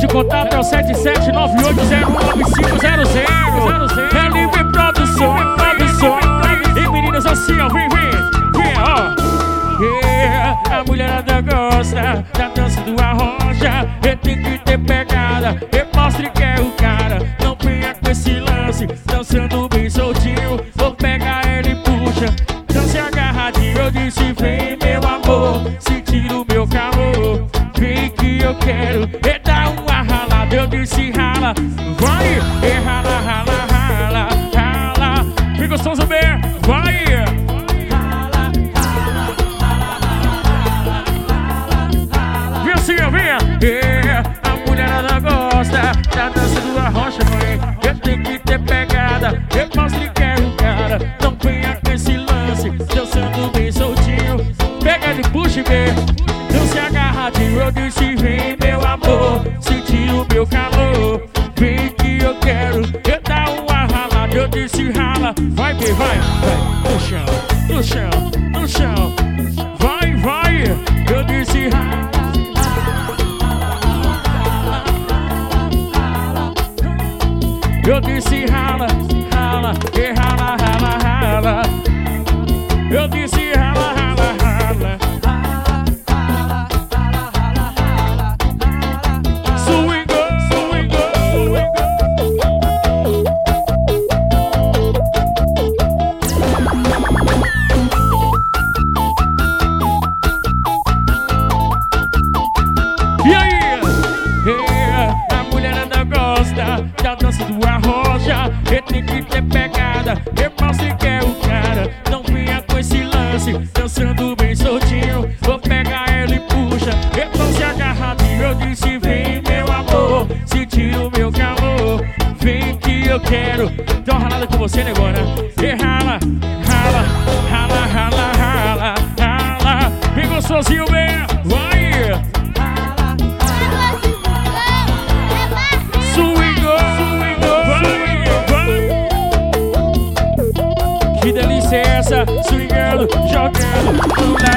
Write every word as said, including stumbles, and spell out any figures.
de contato é o sete sete nove oito zero um nove cinco zero zero. É Livre Produção, produção. E meninas assim, ó, vem, vem, vem, ó. Yeah, a mulherada gosta da dança do arrocha. E tem que ter pegada, e mostre que é o cara. Não venha com esse lance, dançando bem soltinho. Vou pegar ele e puxa, dance agarradinho. Eu disse vem meu amor, sentir o meu calor. Vem que eu quero, e dá uma ralada. Eu disse rala, vai, e rala, rala, rala, rala. Vem gostoso bem, vai. Venha, yeah, a mulherada gosta da dança do arrocha, mãe. Eu tenho que ter pegada, eu mostre que é o cara. Não venha com esse lance, dançando bem soltinho. Pega ele, puxa e vê, dance agarradinho. Eu disse vem meu amor, sentir o meu calor. Vem que eu quero, eu dar uma ralada. Eu disse rala, vai bem, vai, vai. No chão, no chão, no chão. Vai, vai, eu disse rala. Eu disse rala, rala, e rala, rala, rala. Eu disse rala, rala, rala. Swingo, swingo, swingo. E aí? Yeah, a mulherada gosta da dança do arrocha. E tem que ter pegada, e mostre que é o cara. Não venha com esse lance, dançando bem soltinho. Vou pegar ele e puxa, e não se agarradinho. Eu disse vem meu amor, sentir o meu calor. Vem que eu quero, dá uma ralada com você, negona. E rala, rala, rala, rala, rala, rala. Vem gostosinho bem, vai. Que delícia é essa, swingando, jogando,